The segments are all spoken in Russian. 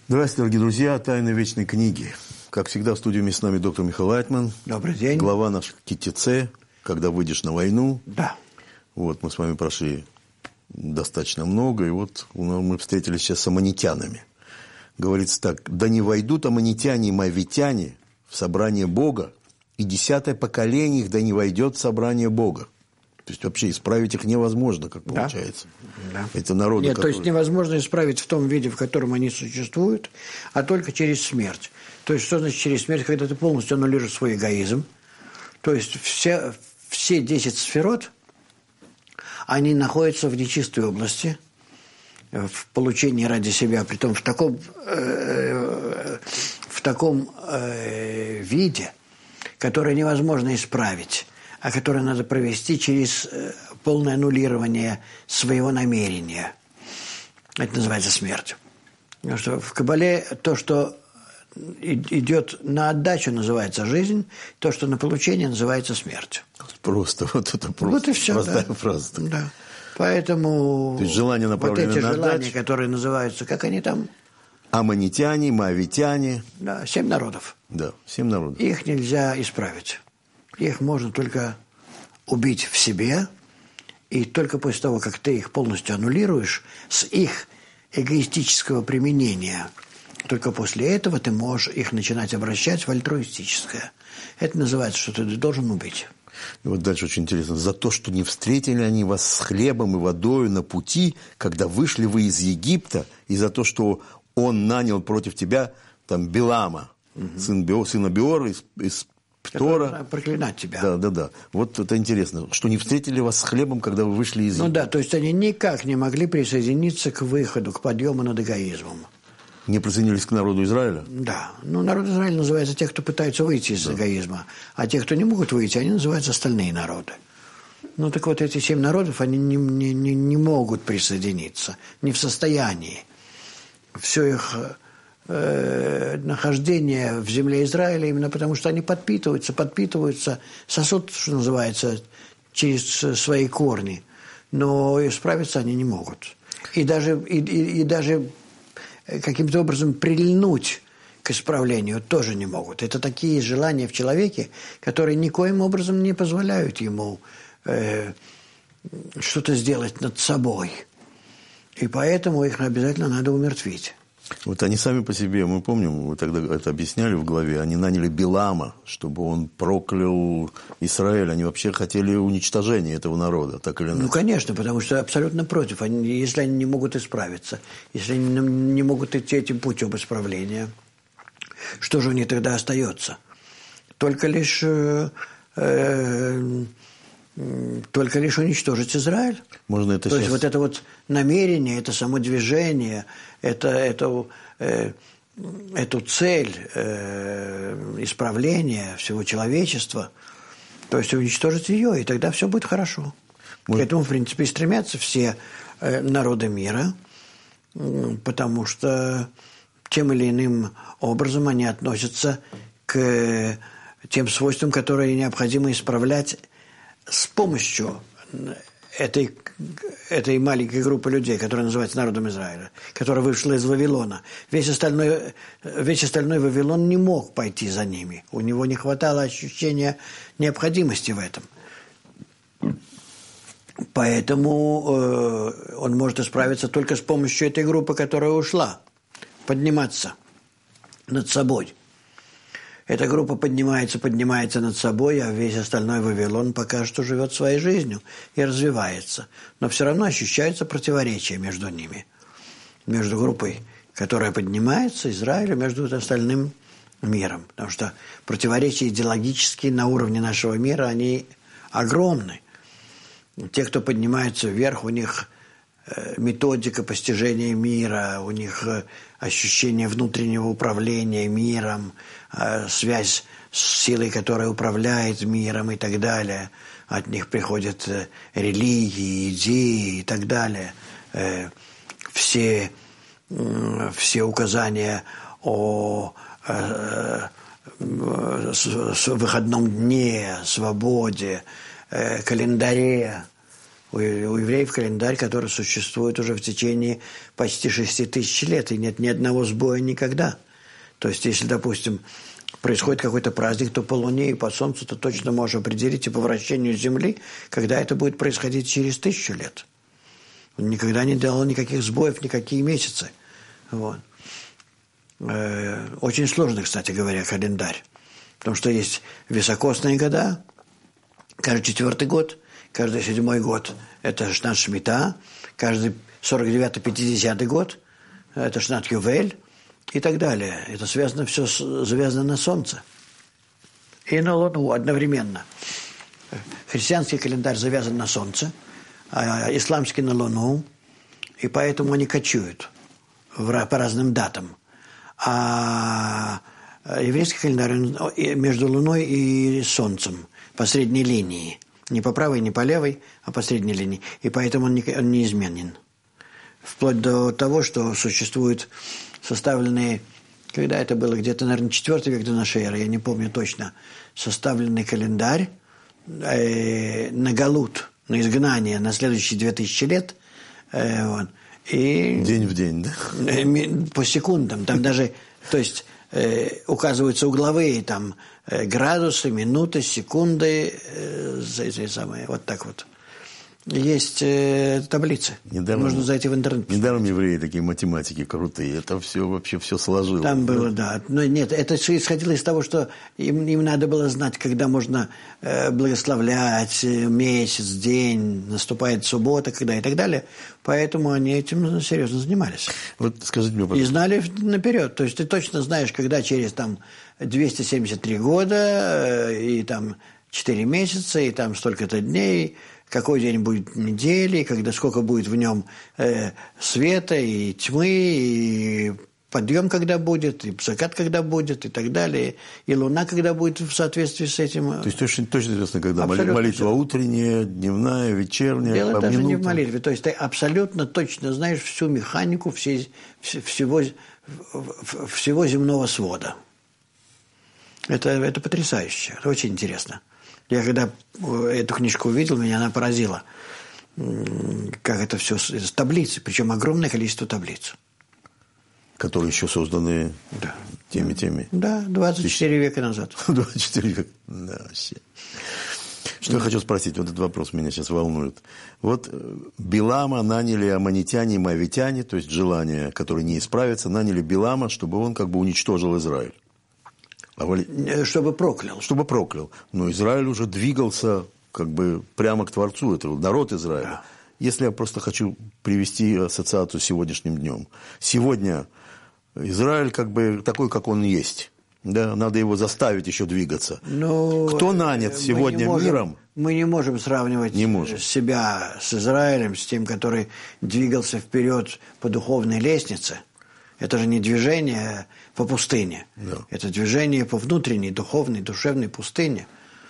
Здравствуйте, дорогие друзья. «Тайны вечной книги». Как всегда, в студии вместе с нами доктор Михаил Айтман. Добрый день. Глава наших КТЦ «Когда выйдешь на войну». Да. Вот, мы с вами прошли достаточно много, и вот мы встретились сейчас с аммонитянами. Говорится так: «Да не войдут аммонитяне и моавитяне в собрание Бога, и 10-е поколение их да не войдет в собрание Бога». То есть вообще исправить их невозможно, как получается. Да. Это народы, Нет, которые... то есть невозможно исправить в том виде, в котором они существуют, а только через смерть. То есть что значит через смерть? Когда ты полностью аннулируешь свой эгоизм. То есть все 10 сферот, они находятся в нечистой области, в получении ради себя, притом в таком виде, который невозможно исправить, а которое надо провести через полное аннулирование своего намерения. Это называется смерть. Потому что в Кабале то, что идет на отдачу, называется жизнь, то, что на получение, называется смерть. Просто, вот это просто. Вот и все, простая да. фраза. Да. Поэтому то есть желания, направленные вот эти на желания, отдачу, которые называются, как они там? аммонитяне, моавитяне. Да, 7 народов. Да, 7 народов. Их нельзя исправить. Их можно только убить в себе, и только после того, как ты их полностью аннулируешь, с их эгоистического применения, только после этого ты можешь их начинать обращать в альтруистическое. Это называется, что ты должен убить. И вот дальше очень интересно. «За то, что не встретили они вас с хлебом и водою на пути, когда вышли вы из Египта, и за то, что он нанял против тебя там Билама, сына Беора из Птора». Проклинать тебя. Да. Вот это интересно. Что не встретили вас с хлебом, когда вы вышли из Египта. Ну да, то есть они никак не могли присоединиться к выходу, к подъему над эгоизмом. Не присоединились к народу Израиля? Да. Ну, народ Израиля называется те, кто пытаются выйти из эгоизма. А те, кто не могут выйти, они называются остальные народы. Ну, так вот, эти 7 народов, они не могут присоединиться. Не в состоянии. Все их нахождение в земле Израиля именно потому, что они подпитываются, сосут, что называется, через свои корни. Но исправиться они не могут. И даже каким-то образом прильнуть к исправлению тоже не могут. Это такие желания в человеке, которые никоим образом не позволяют ему что-то сделать над собой. И поэтому их обязательно надо умертвить. Вот они сами по себе, мы помним, вы тогда это объясняли в главе, они наняли Билама, чтобы он проклял Израиль. Они вообще хотели уничтожения этого народа, так или иначе. Ну, конечно, потому что абсолютно против. Если они не могут исправиться, если они не могут идти этим путем исправления, что же у них тогда остается? Только лишь уничтожить Израиль. Можно это То сейчас... есть вот это вот намерение, это само движение, эту цель исправления всего человечества, то есть уничтожить ее, и тогда все будет хорошо. К этому, в принципе, и стремятся все народы мира, потому что тем или иным образом они относятся к тем свойствам, которые необходимо исправлять с помощью этой маленькой группы людей, которая называется народом Израиля, которая вышла из Вавилона. Весь остальной Вавилон не мог пойти за ними. У него не хватало ощущения необходимости в этом. Поэтому он может исправиться только с помощью этой группы, которая ушла, подниматься над собой. Эта группа поднимается над собой, а весь остальной Вавилон пока что живет своей жизнью и развивается. Но все равно ощущаются противоречия между ними. Между группой, которая поднимается, Израилем, между остальным миром. Потому что противоречия идеологические на уровне нашего мира, они огромны. Те, кто поднимается вверх, у них методика постижения мира, у них ощущение внутреннего управления миром, связь с силой, которая управляет миром и так далее. От них приходят религии, идеи и так далее. Все указания о выходном дне, свободе, календаре, У евреев календарь, который существует уже в течение почти 6000 лет, и нет ни одного сбоя никогда. То есть, если, допустим, происходит какой-то праздник, то по Луне и по Солнцу ты точно можешь определить и по вращению Земли, когда это будет происходить через 1000 лет. Он никогда не делал никаких сбоев, никакие месяцы. Вот. Очень сложный, кстати говоря, календарь. Потому что есть високосные года, каждый 4-й год, каждый 7-й год – это Шнат Шмита, каждый 49-50-й год – это Шнат Ювель и так далее. Это связано, все завязано на Солнце и на Луну одновременно. Христианский календарь завязан на Солнце, а исламский на Луну, и поэтому они кочуют по разным датам. А еврейский календарь между Луной и Солнцем по средней линии. Не по правой, не по левой, а по средней линии. И поэтому он неизменен. Вплоть до того, что существуют составленные, когда это было, где-то, наверное, 4 век до нашей эры, я не помню точно, составленный календарь на галут, на изгнание на следующие 2000 лет. И день в день, да? По секундам. Там даже, то есть, указываются угловые там градусы, минуты, секунды, вот так вот. Есть таблицы. Можно зайти в интернет. Недаром евреи такие математики крутые. Это все вообще все сложилось. Там было, да. Но нет, это все исходило из того, что им надо было знать, когда можно благословлять месяц, день, наступает суббота, когда и так далее. Поэтому они этим серьезно занимались. Вот скажите мне, пожалуйста. И знали наперед. То есть ты точно знаешь, когда через там 273 года и там 4 месяца, и там столько-то дней, какой день будет недели, когда сколько будет в нем света и тьмы, и подъем когда будет, и закат когда будет, и так далее, и луна когда будет в соответствии с этим. То есть точно известно, когда молитва утренняя, дневная, вечерняя, дело даже не в молитве. То есть ты абсолютно точно знаешь всю механику всего земного свода. Это потрясающе, это очень интересно. Я когда эту книжку увидел, меня она поразила. Как это все с таблицы, причем огромное количество таблиц. Которые еще созданы теми. Да, 24 века назад. 24 века, да, вообще. Что я хочу спросить, вот этот вопрос меня сейчас волнует. Вот Билама наняли аммонитяне и моавитяне, то есть желания, которые не исправятся, наняли Билама, чтобы он как бы уничтожил Израиль. Чтобы проклял. Чтобы проклял. Но Израиль уже двигался как бы прямо к Творцу, это народ Израиля. Да. Если я просто хочу привести ассоциацию с сегодняшним днем. Сегодня Израиль как бы такой, как он есть. Да? Надо его заставить еще двигаться. Но кто нанят сегодня миром? Мы не можем сравнивать себя с Израилем, с тем, который двигался вперед по духовной лестнице. Это же не движение по пустыне. Да. Это движение по внутренней, духовной, душевной пустыне.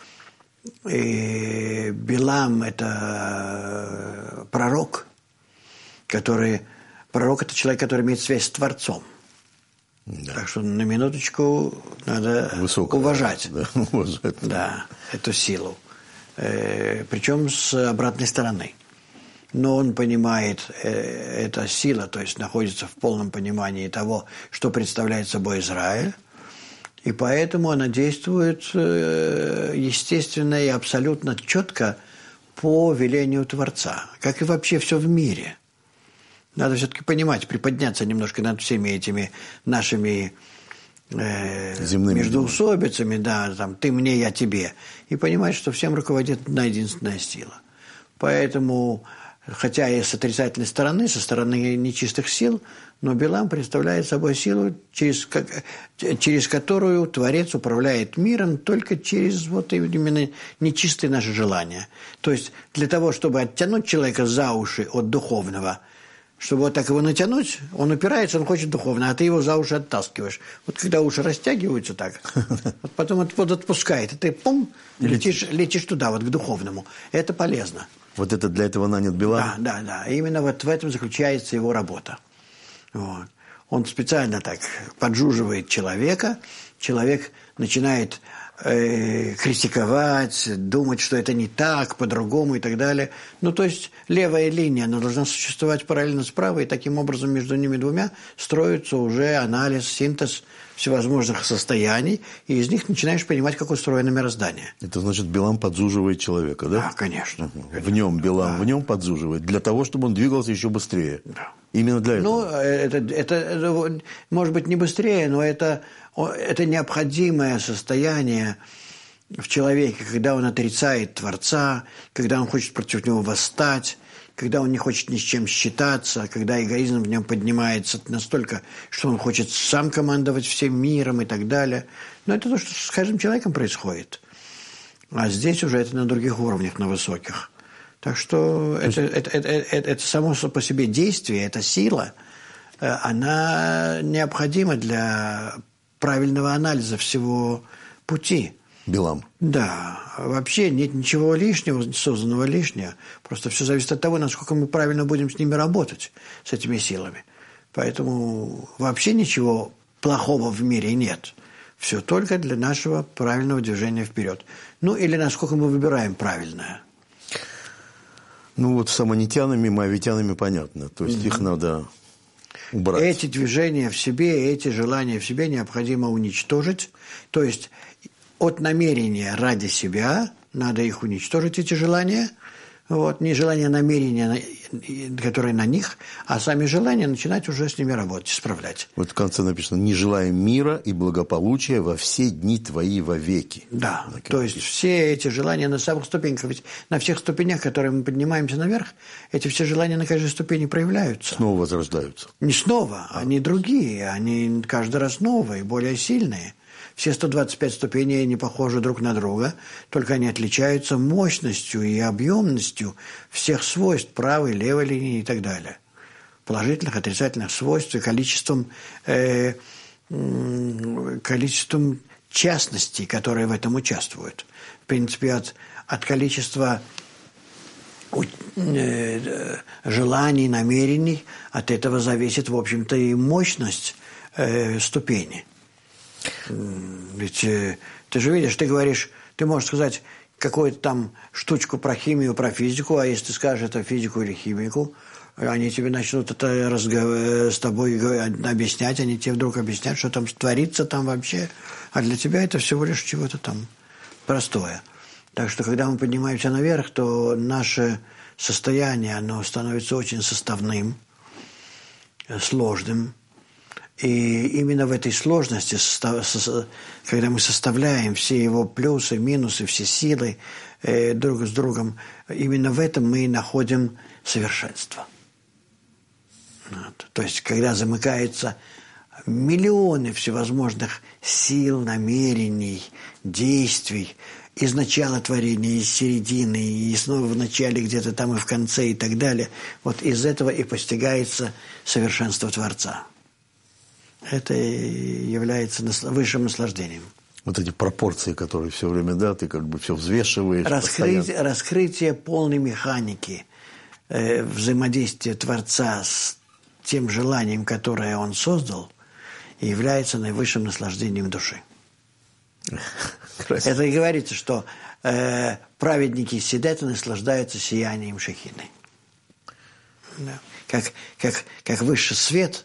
И Билам – это пророк, Пророк – это человек, который имеет связь с Творцом. Да. Так что на минуточку надо уважать. Да, эту силу. Причем с обратной стороны. Но он понимает, эта сила, то есть находится в полном понимании того, что представляет собой Израиль, и поэтому она действует естественно и абсолютно четко по велению Творца, как и вообще все в мире. Надо все-таки понимать, приподняться немножко над всеми этими нашими междоусобицами, да, там, ты мне, я тебе, и понимать, что всем руководит одна единственная сила. Поэтому... Хотя и с отрицательной стороны, со стороны нечистых сил, но Билам представляет собой силу, через которую Творец управляет миром только через вот именно нечистые наши желания. То есть для того, чтобы оттянуть человека за уши от духовного, чтобы вот так его натянуть, он упирается, он хочет духовно, а ты его за уши оттаскиваешь. Вот когда уши растягиваются так, вот потом отпускает, и ты летишь туда, вот к духовному. Это полезно. Вот это для этого нанят Билам? Да. Именно вот в этом заключается его работа. Вот. Он специально так поджуживает человека. Человек начинает критиковать, думать, что это не так, по-другому и так далее. Ну, то есть левая линия, она должна существовать параллельно с правой, и таким образом между ними двумя строится уже анализ, синтез всевозможных состояний, и из них начинаешь понимать, как устроено мироздание. Это значит, Билам подзуживает человека, да? Да, конечно. В нем Билам, в нем подзуживает, для того, чтобы он двигался еще быстрее. Да. Именно для этого. Ну, это может быть не быстрее, но это необходимое состояние в человеке, когда он отрицает Творца, когда он хочет против него восстать, когда он не хочет ни с чем считаться, когда эгоизм в нем поднимается настолько, что он хочет сам командовать всем миром и так далее. Но это то, что с каждым человеком происходит. А здесь уже это на других уровнях, на высоких. Так что это само по себе действие, эта сила, она необходима для правильного анализа всего пути. Билам. Да, вообще нет ничего лишнего, созданного лишнего. Просто все зависит от того, насколько мы правильно будем с ними работать, с этими силами. Поэтому вообще ничего плохого в мире нет. Все только для нашего правильного движения вперед. Ну, или насколько мы выбираем правильное. Ну, вот с аммонитянами, моавитянами понятно. То есть их надо убрать. Эти движения в себе, эти желания в себе необходимо уничтожить. То есть от намерения ради себя надо их уничтожить, эти желания. Вот, не желания, а намерения, которые на них, а сами желания начинать уже с ними работать, исправлять. Вот в конце написано: «Не желаем мира и благополучия во все дни твои вовеки». Да, то есть все эти желания на самых ступеньках, ведь на всех ступенях, которые мы поднимаемся наверх, эти все желания на каждой ступени проявляются. Снова возрождаются. Не снова, они другие, они каждый раз новые, более сильные. Все 125 ступеней не похожи друг на друга, только они отличаются мощностью и объемностью всех свойств правой, левой линии и так далее. Положительных, отрицательных свойств и количеством частностей, которые в этом участвуют. В принципе, от количества желаний, намерений, от этого зависит, в общем-то, и мощность ступени. Ведь ты же видишь, ты говоришь, ты можешь сказать какую-то там штучку про химию, про физику, а если ты скажешь это физику или химику, они тебе начнут это с тобой объяснять, они тебе вдруг объяснят, что там творится там вообще, а для тебя это всего лишь чего-то там простое. Так что, когда мы поднимаемся наверх, то наше состояние, оно становится очень составным, сложным. И именно в этой сложности, когда мы составляем все его плюсы, минусы, все силы друг с другом, именно в этом мы и находим совершенство. Вот. То есть, когда замыкаются миллионы всевозможных сил, намерений, действий, из начала творения, из середины, и снова в начале, где-то там и в конце, и так далее, вот из этого и постигается совершенство Творца. Это является высшим наслаждением. Вот эти пропорции, которые все время, да, ты как бы все взвешиваешь. Раскрытие полной механики взаимодействия Творца с тем желанием, которое он создал, является наивысшим наслаждением души. Красиво. Это и говорится, что праведники сидят и наслаждаются сиянием Шехины. Да. Как высший свет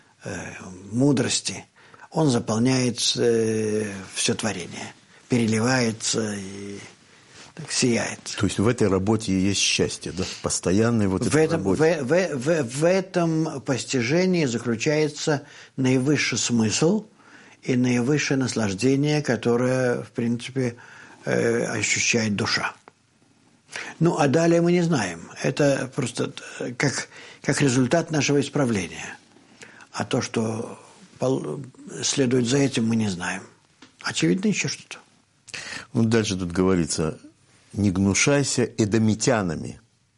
мудрости, он заполняет все творение, переливается и так сияет. То есть в этой работе есть счастье, да? Постоянной вот этой работе. В этом постижении заключается наивысший смысл и наивысшее наслаждение, которое, в принципе, ощущает душа. Ну, а далее мы не знаем. Это просто как результат нашего исправления. А то, что следует за этим, мы не знаем. Очевидно, еще что-то. Вот дальше тут говорится: «Не гнушайся эдомитянами,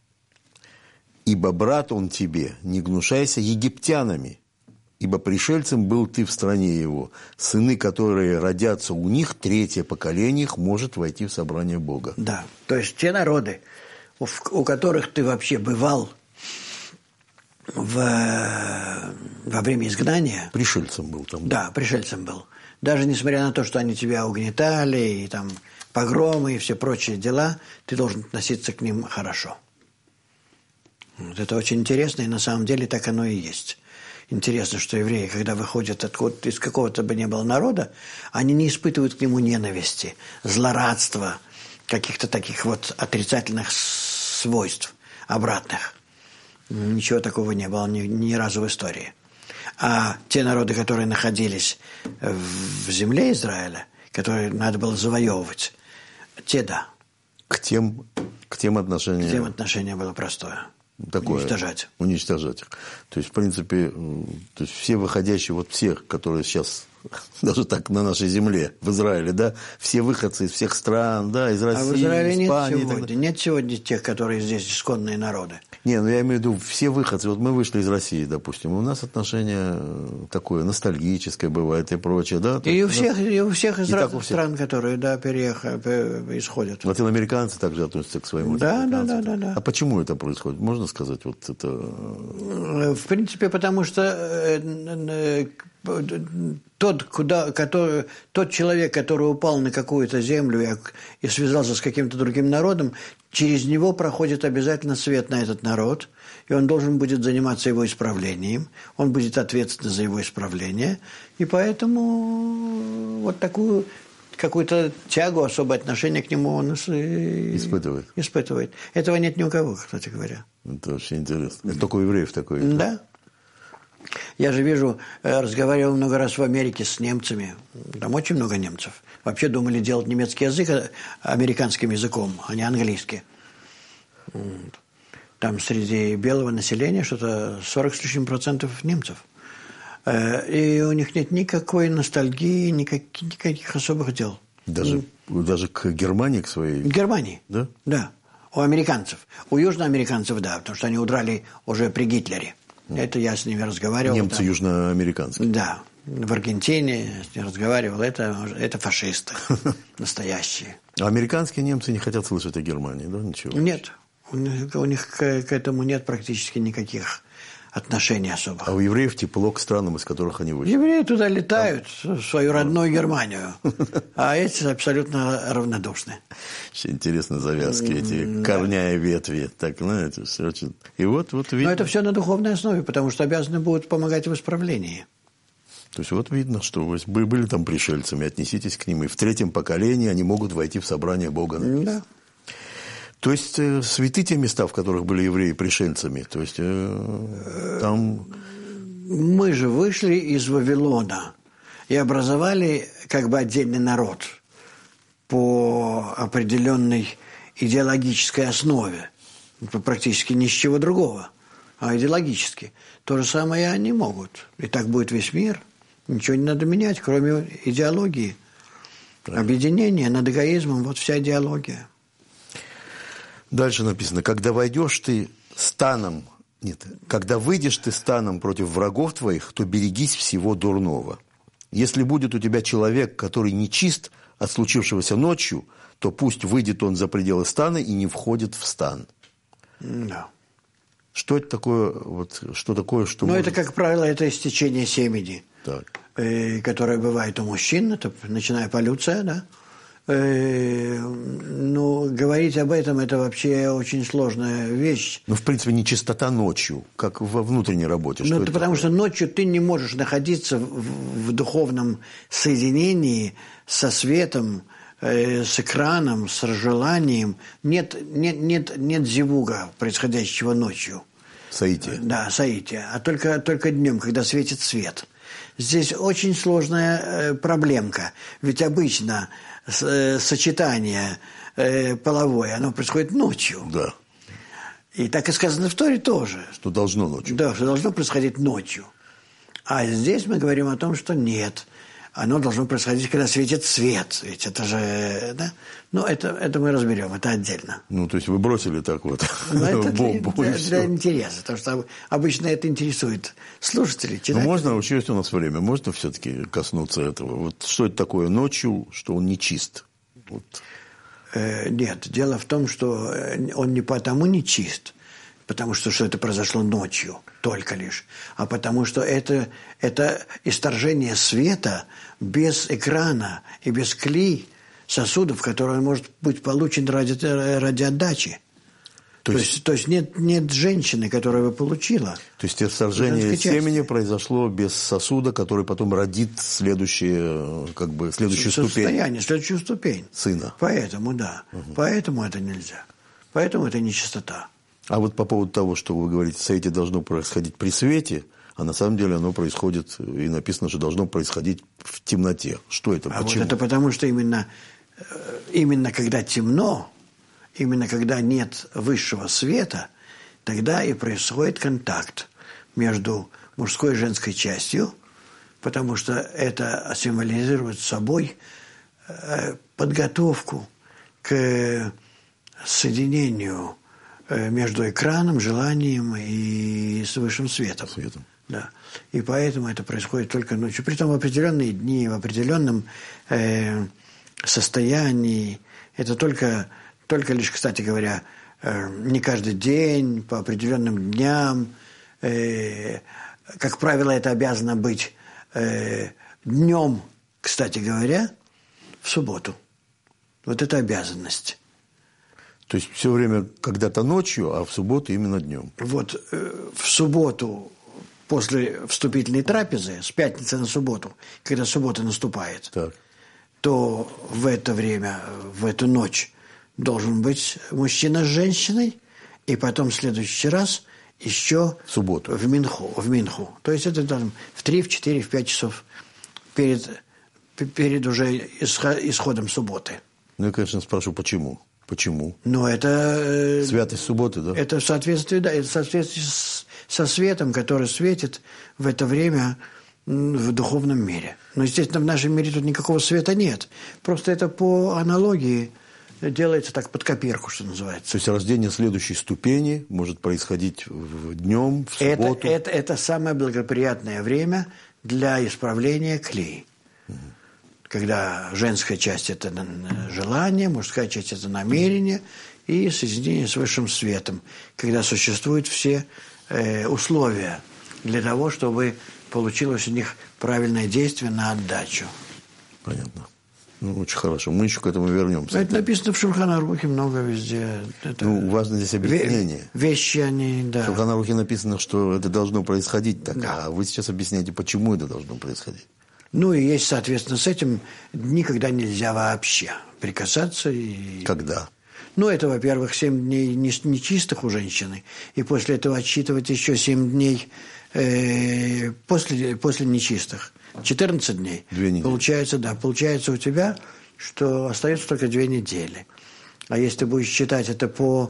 ибо брат он тебе, не гнушайся египтянами, ибо пришельцем был ты в стране его, сыны, которые родятся у них, третье поколение их может войти в собрание Бога». Да, то есть те народы, у которых ты вообще бывал, во время изгнания... Пришельцем был там. Да, пришельцем был. Даже несмотря на то, что они тебя угнетали, и там погромы, и все прочие дела, ты должен относиться к ним хорошо. Вот это очень интересно, и на самом деле так оно и есть. Интересно, что евреи, когда выходят откуда-то, из какого-то бы ни было народа, они не испытывают к нему ненависти, злорадства, каких-то таких вот отрицательных свойств, обратных. Ничего такого не было ни разу в истории. А те народы, которые находились в земле Израиля, которые надо было завоевывать, те да. К тем отношения... К тем отношение было простое. Такое, уничтожать их. То есть, в принципе, все выходящие, вот всех, которые сейчас, даже так, на нашей земле, в Израиле, да, все выходцы из всех стран, да, из России, а в Израиле Испании. Нет сегодня тех, которые здесь исконные народы. Не, ну я имею в виду все выходцы. Вот мы вышли из России, допустим, у нас отношение такое ностальгическое бывает и прочее, да? И у всех из разных стран, которые, да, исходят. Латиноамериканцы также относятся к своим латиноамериканцам. Да. А почему это происходит? Можно сказать, вот это... В принципе, потому что тот человек, который упал на какую-то землю и связался с каким-то другим народом, через него проходит обязательно свет на этот народ, и он должен будет заниматься его исправлением, он будет ответственен за его исправление, и поэтому вот такую какую-то тягу, особое отношение к нему он испытывает. Этого нет ни у кого, кстати говоря. Это очень интересно. Это только у евреев такое. Да. Я же вижу, разговаривал много раз в Америке с немцами. Там очень много немцев. Вообще думали делать немецкий язык американским языком, а не английский. Там среди белого населения что-то 40 с лишним процентов немцев. И у них нет никакой ностальгии, никаких особых дел. Даже к Германии, к своей? К Германии. Да? Да. У американцев. У южноамериканцев, да, потому что они удрали уже при Гитлере. Это я с ними разговаривал. Немцы там, южноамериканские? Да. В Аргентине с ними разговаривал. Это фашисты настоящие. А американские немцы не хотят слышать о Германии, да? Ничего? Нет. У них к этому нет практически никаких отношений особых. А у евреев тепло к странам, из которых они вышли? Евреи туда летают, в свою родную Германию. А эти абсолютно равнодушны. Очень интересные завязки, эти корня и ветви. Так, знаете, все очень... И вот видно... Но это все на духовной основе, потому что обязаны будут помогать в исправлении. То есть вот видно, что вы были там пришельцами, отнеситесь к ним, и в третьем поколении они могут войти в собрание Бога. Да. То есть святы те места, в которых были евреи пришельцами? То есть там... Мы же вышли из Вавилона и образовали как бы отдельный народ по определенной идеологической основе. Практически ни с чего другого, а идеологически. То же самое и они могут. И так будет весь мир. Ничего не надо менять, кроме идеологии. Так. Объединение над эгоизмом, вот вся идеология. Дальше написано, когда выйдешь ты станом против врагов твоих, то берегись всего дурного. Если будет у тебя человек, который нечист от случившегося ночью, то пусть выйдет он за пределы стана и не входит в стан. Да. Что это такое? Это, как правило, это истечение семени, которое бывает у мужчин, это начиная полюция, да. Говорить об этом – это вообще очень сложная вещь. В принципе, нечистота ночью, как во внутренней работе. Потому что ночью ты не можешь находиться в духовном соединении со светом, с экраном, с желанием. Нет зивуга, происходящего ночью. Саития. Да, саития. А только днем, когда светит свет. Здесь очень сложная проблемка. Ведь обычно сочетание половое, оно происходит ночью. Да. И так и сказано в Торе тоже. Что должно ночью. Да, что должно происходить ночью. А здесь мы говорим о том, что нет. Оно должно происходить, когда светит свет. Ведь это же... Да? Это мы разберем, это отдельно. То есть вы бросили так вот бомбу. Для интереса, потому что обычно это интересует слушателей, читателей. Можно, еще есть у нас время, можно все-таки коснуться этого? Вот что это такое ночью, что он не чист? Нет, дело в том, что он не потому не чист, потому что это произошло ночью только лишь, а потому что это исторжение света без экрана и без клей сосудов, который может быть получен ради отдачи. То есть нет женщины, которая бы получила. То есть исторжение семени произошло без сосуда, который потом родит следующую ступень сына. Поэтому, да. Поэтому это нельзя. Поэтому это нечистота. А вот по поводу того, что вы говорите, соитие должно происходить при свете, а на самом деле оно происходит, и написано, что должно происходить в темноте. Что это? А почему? вот это потому, что именно когда темно, именно когда нет высшего света, тогда и происходит контакт между мужской и женской частью, потому что это символизирует собой подготовку к соединению между экраном, желанием и с высшим светом. Да. И поэтому это происходит только ночью. Притом в определенные дни, в определенном состоянии. Это только лишь, кстати говоря, не каждый день, по определенным дням. Как правило, это обязано быть днем, кстати говоря, в субботу. Вот это обязанность. То есть все время когда-то ночью, а в субботу именно днем. Вот в субботу после вступительной трапезы, с пятницы на субботу, когда суббота наступает, то в это время, в эту ночь должен быть мужчина с женщиной, и потом в следующий раз еще в субботу. В Минху. То есть это там в 3, в 4, в 5 часов перед уже исходом субботы. Ну, я, конечно, спрашиваю, почему? Почему? Но это... Святость субботы, да? Это в соответствии, да, это в соответствии со светом, который светит в это время в духовном мире. Но, естественно, в нашем мире тут никакого света нет. Просто это по аналогии делается так под копирку, что называется. То есть рождение следующей ступени может происходить днем, в субботу? Это самое благоприятное время для исправления клей. Когда женская часть – это желание, мужская часть – это намерение, и соединение с высшим светом, когда существуют все условия для того, чтобы получилось у них правильное действие на отдачу. Понятно. Ну, очень хорошо. Мы еще к этому вернемся. Это написано в Шульхан Арухе много везде. Важно здесь объяснение. Вещи они, да. В Шульхан Арухе написано, что это должно происходить так, да. А вы сейчас объясняете, почему это должно происходить. Ну, и есть, соответственно, с этим никогда нельзя вообще прикасаться. Когда? Ну, это, во-первых, 7 дней нечистых у женщины, и после этого отсчитывать еще 7 дней после нечистых. 14 дней. 2 недели. Получается у тебя, что остается только 2 недели. А если ты будешь считать это по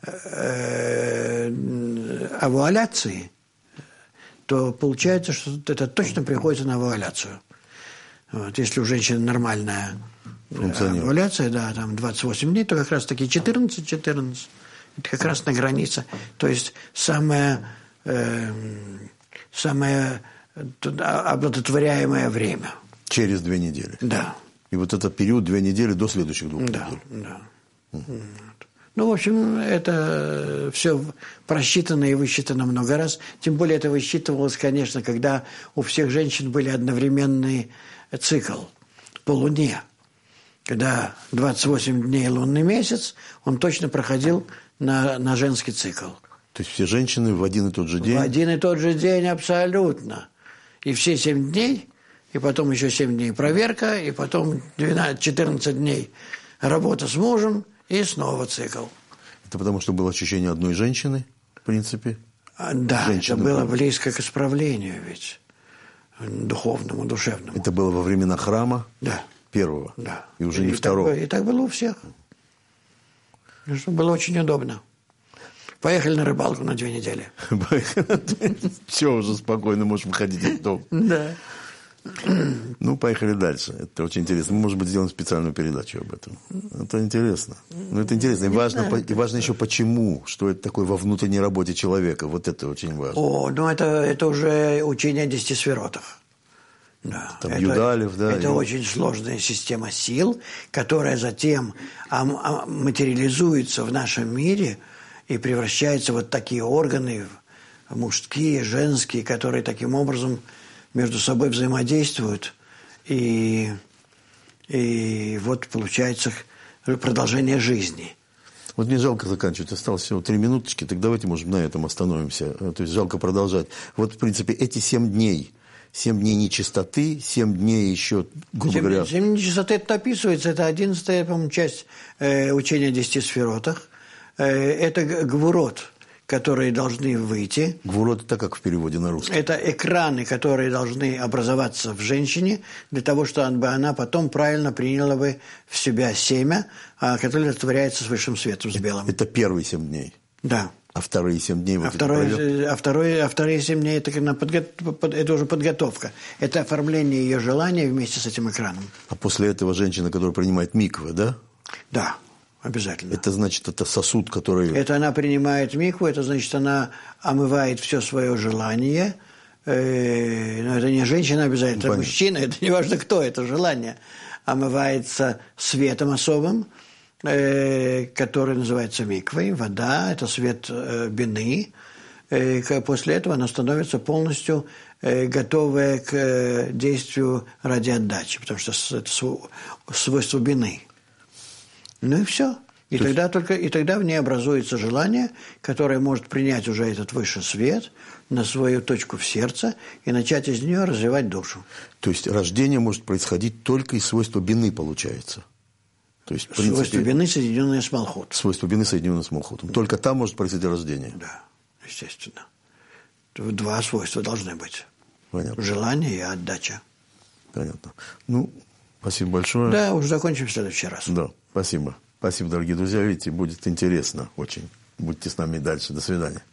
овуляции, то получается, что это точно приходится на овуляцию. Вот, если у женщины нормальная овуляция, да, там 28 дней, то как раз таки 14. Это как раз на границе. То есть самое оплодотворяемое время. Через 2 недели. Да. И вот этот период 2 недели до следующих 2 недель. Да. Ну, в общем, это все просчитано и высчитано много раз. Тем более это высчитывалось, конечно, когда у всех женщин были одновременный цикл по Луне. Когда 28 дней лунный месяц, он точно проходил на женский цикл. То есть все женщины в один и тот же день? В один и тот же день абсолютно. И все 7 дней, и потом еще 7 дней проверка, и потом 14 дней работа с мужем, и снова цикл. Это потому, что было ощущение одной женщины, в принципе? Да, женщины, это было близко к исправлению ведь, духовному, душевному. Это было во времена храма? Да. Первого? Да. И уже не второго? И так было у всех. Было очень удобно. Поехали на рыбалку на 2 недели. Все, уже спокойно можешь выходить из дома. Да. Ну, поехали дальше. Это очень интересно. Мы, может быть, сделаем специальную передачу об этом. Это интересно. Ну, это интересно. И важно еще почему, что это такое во внутренней работе человека. Вот это очень важно. Ну, это уже учение о 10 сферотах. Да. Там Юдалев, да. Это очень сложная система сил, которая затем материализуется в нашем мире и превращаются вот такие органы, мужские, женские, которые таким образом между собой взаимодействуют. И вот получается продолжение жизни. Вот мне жалко заканчивать. Осталось всего 3 минуточки. Так давайте, может, на этом остановимся. То есть жалко продолжать. Вот, в принципе, эти 7 дней. 7 дней нечистоты, 7 дней еще, грубо говоря... 7 дней нечистоты, это описывается. Это 11-я, по-моему, часть учения о 10 сферотах. Это гвурот, которые должны выйти. Гвурот – это как в переводе на русский? Это экраны, которые должны образоваться в женщине для того, чтобы она потом правильно приняла бы в себя семя, которое растворяется с высшим светом, с белым. Это первые 7 дней? Да. А вторые 7 дней? Вторые 7 дней это уже подготовка. Это оформление ее желания вместе с этим экраном. А после этого женщина, которая принимает миквы, да? Да. Обязательно. Это значит, это сосуд, который... Это она принимает микву, это значит, она омывает все свое желание. Но это не женщина обязательно, это мужчина, это не важно кто, это желание. Омывается светом особым, который называется миквой, вода, это свет бины. После этого она становится полностью готовая к действию ради отдачи, потому что это свойство бины. Ну и все. И тогда в ней образуется желание, которое может принять уже этот высший свет на свою точку в сердце и начать из нее развивать душу. То есть рождение может происходить только из свойства бины, получается? То есть, в принципе, свойство бины, соединенное с Малхут. Свойство бины, соединенное с Малхутом. Только там может произойти рождение? Да, естественно. 2 свойства должны быть. Понятно. Желание и отдача. Понятно. Ну, спасибо большое. Да, уже закончим в следующий раз. Да, спасибо. Спасибо, дорогие друзья. Видите, будет интересно очень. Будьте с нами дальше. До свидания.